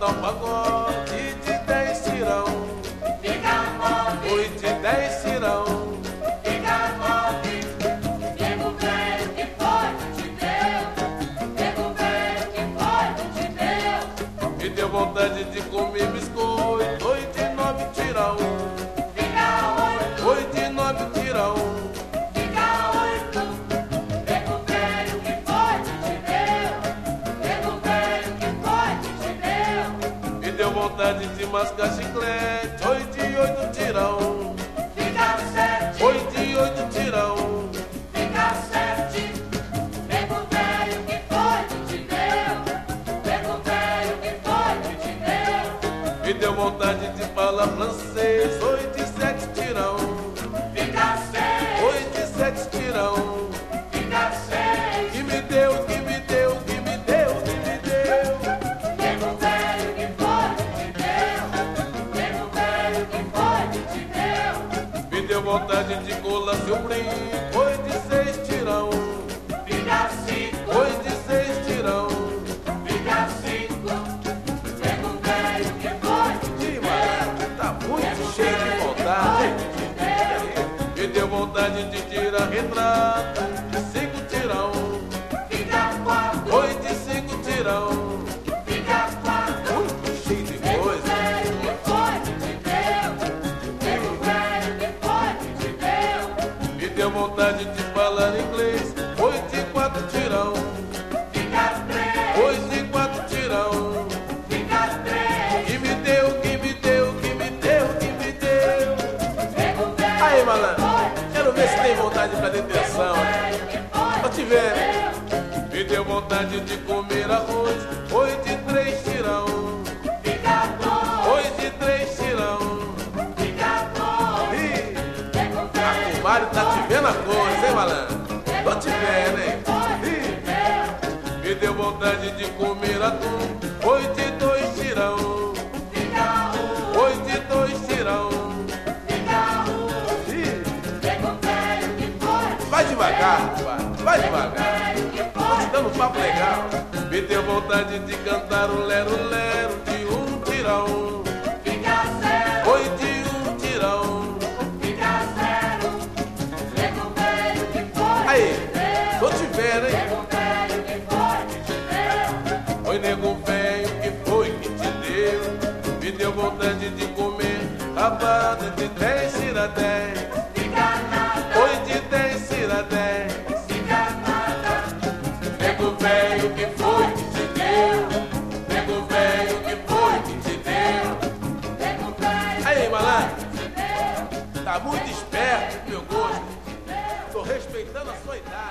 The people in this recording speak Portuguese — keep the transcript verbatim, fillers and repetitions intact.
cantar um pagode de dez tirão. Fica pobre, Oi, de dez tirão. fica pobre. Nego velho que foi que te deu. Nego velho que foi que te deu. Me deu vontade de comer biscoito. Oi, de nove tirão. Fica oito, Oi, de nove tirão. fica oito. Nego velho que foi que te deu. Nego velho que foi que te deu. Me deu vontade de mascar chiclete. Oi, de oito tirão. Fica sete, Oi, de oito tirão. fica sete. Nego velho que foi que te deu. Nego velho que foi que te deu. Me deu vontade de falar francês. Oi, de sete tirão. Fica seis, Oi, de sete tirão. fica seis. Que me deu, que me deu, que me deu, que me deu. Nego velho que foi que te deu. Nego velho que foi que te deu. Me deu vontade de colar seu brinco. Oi, de seis tirão. Fica cinco, Oi, de seis tirão. fica cinco. Nego velho que foi que te Ih, mano, tá muito cheio de vontade. deu. Me deu vontade de tirar retrato. De cinco tirão. Fica quatro, Oi, de cinco tirão. fica quatro. Muito cheio de Nego coisa. velho que foi que te deu. Nego velho que foi que te deu. Me deu vontade de falar inglês. Oi, de quatro tirão. Fica três, Oi, de quatro tirão. fica três. Que me deu, que me deu, que me deu, que me deu. Nego velho Aí, malandro, quero ver se tem vontade pra detenção. Tô te vendo. Me deu vontade de comer arroz. Oi, de três tirão. fica dois, Oi, de três tirão. fica dois. Ih, Nego velho o Mário tá te vendo a coisa, hein, malandro? Tô te vendo, hein? Ih, me deu vontade de comer atum. Oi, de dois tirão. fica um, Oi, de dois tirão. fica um. Ih, Nego velho que foi, vai devagar, compadre, vai devagar. velho que Tô foi. te dando um papo legal. Me deu vontade de cantar o lero-lero de um tirão. Fica zero, Oi, de um tirão. fica zero. Nego velho que foi, Aí, tô te vendo, hein? nego velho que foi que te deu. Oi, nego velho, que foi que te deu? Me deu vontade de comer rabada de dez tira dez. Fica nada, Oi, de dez tira dez. fica nada. Nego velho, que foi que te deu? Nego velho, que foi que te deu? Nego velho Aí, malandro, que te deu. tá muito esperto, meu gosto. Tô respeitando a sua idade.